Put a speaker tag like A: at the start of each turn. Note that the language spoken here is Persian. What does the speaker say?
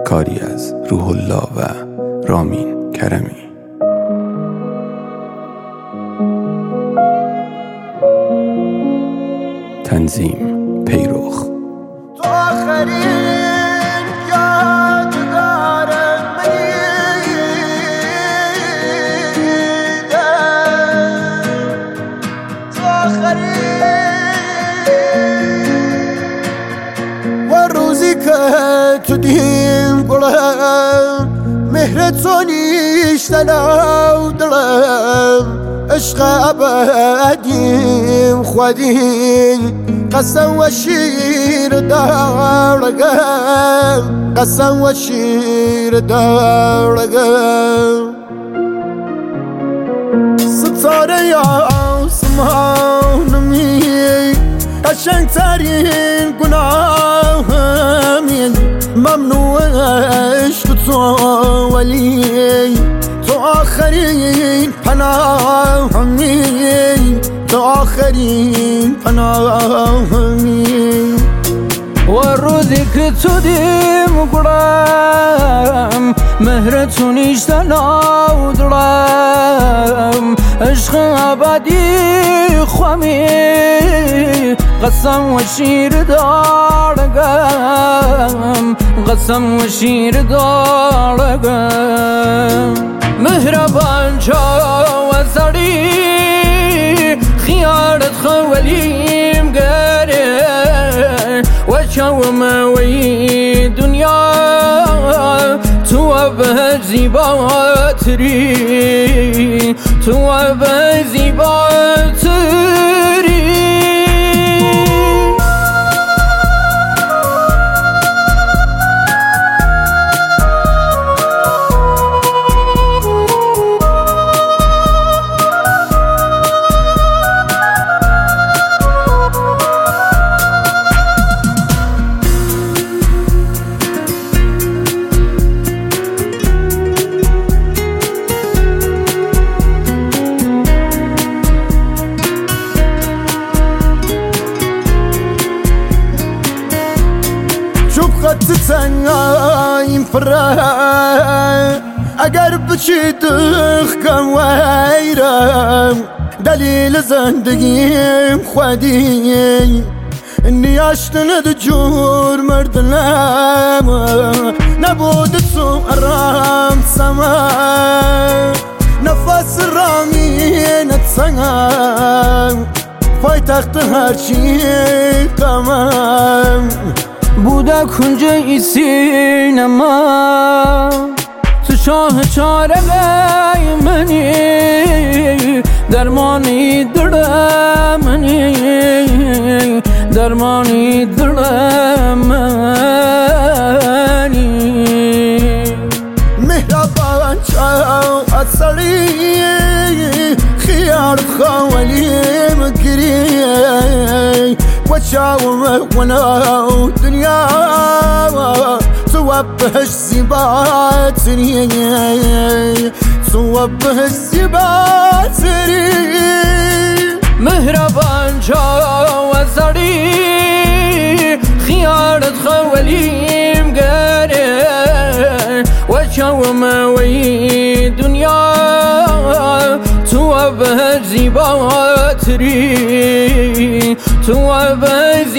A: کاری از روح الله و رامین کرمی. تنظیم پیروخ.
B: تو آخرین یادگار منی، تو آخرین و روزی که تو دیم گلم مهر تو نیشتن او دلم، عشق ابدیم خودیم قسم و شیر دارگم، قسم و شیر دارگم. ستاره آسمانمی قشنگ ترین گناهمی، ممنوع عشق تو ولی تو آخرین پناهمی، تو آخرین پناهمی.
C: و روزی که تو دیم گرم مهر تو نیشتن او دلم، عشق ابدی خوامی قسم و شیر دارگم، قسم و شیر دارگم. مهربان شو و زری خیارت خولیم گره و شوم وی دنیا تو به زیباتری، تو به زیباتری.
B: خط تنگایم پره اگر بچی دخکم ویرم، دلیل زندگیم خودی نیاشتن دو جور مردنم، نبود تو ارام سما نفس رامینت سنگم، پایتخت هرچی قمم
C: بوده کنج ای سینما، تو شاه چاره منی، درمانی دل منی، درمانی دل منی.
B: مهربان شو اصلی خیار خوالیم گری و شاوم ونو دنیا تو بهش زیباتری، تو بهش زیباتری.
C: مهربان شو و زری خیارت خولیم گره و شوم وی دنیا تو به زیباتری، تو به